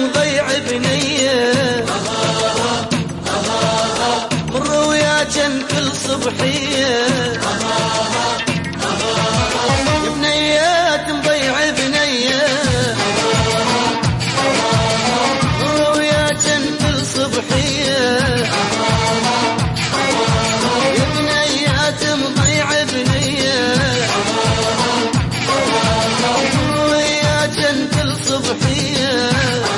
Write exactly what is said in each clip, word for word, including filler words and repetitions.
مضيع بنيه مر ويا جن كل صبحيه يا بنيات مضيع بنيه مر ويا جن كل صبحيه يا بنيات مضيع بنيه مر ويا جن كل صبحيه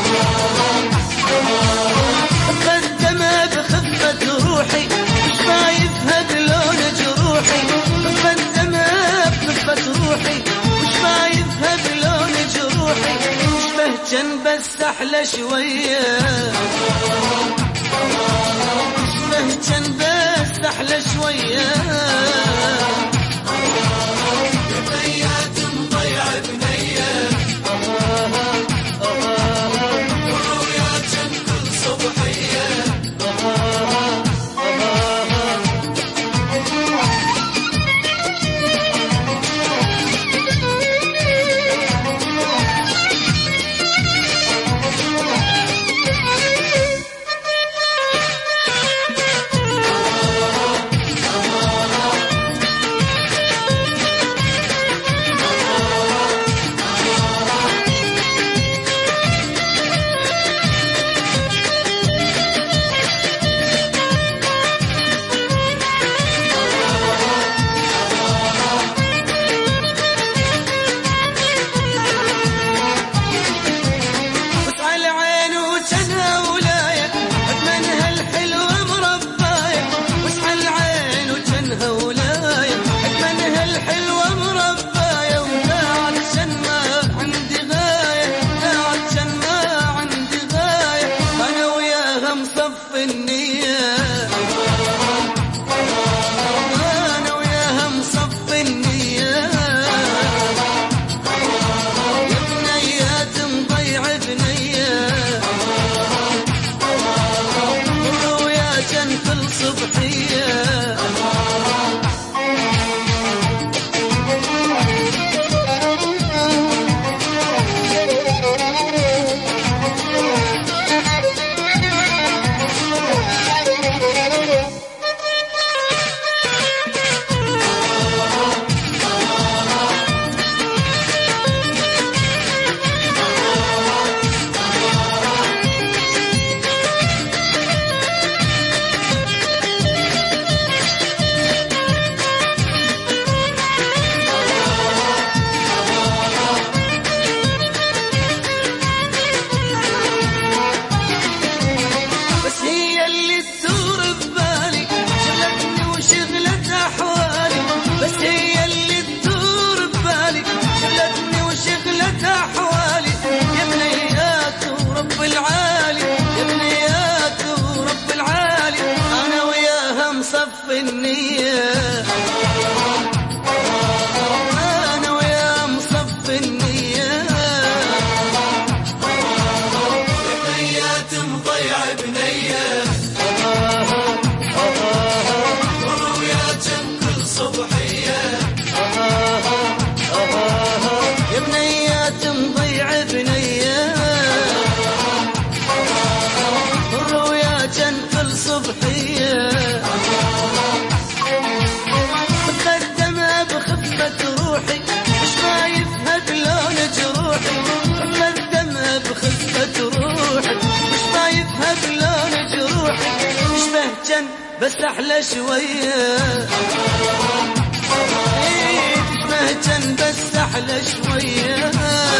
مقدمه بخفه روحي مش شايفها بلون جروحي مقدمه بخفه روحي مش شايفها بلون جروحي يشبه جن بس احلى شويه يشبه جن بس احلى شويه بنيات مضيع بنيه ويا جن كل صبحيه مقدمة بخفة روحي مش شايفها بلون جروحي مقدمة بخفة روحي مش شايفها بلون جروحي يشبه جن بس احلى شوية يشبه جن بس احلى شوية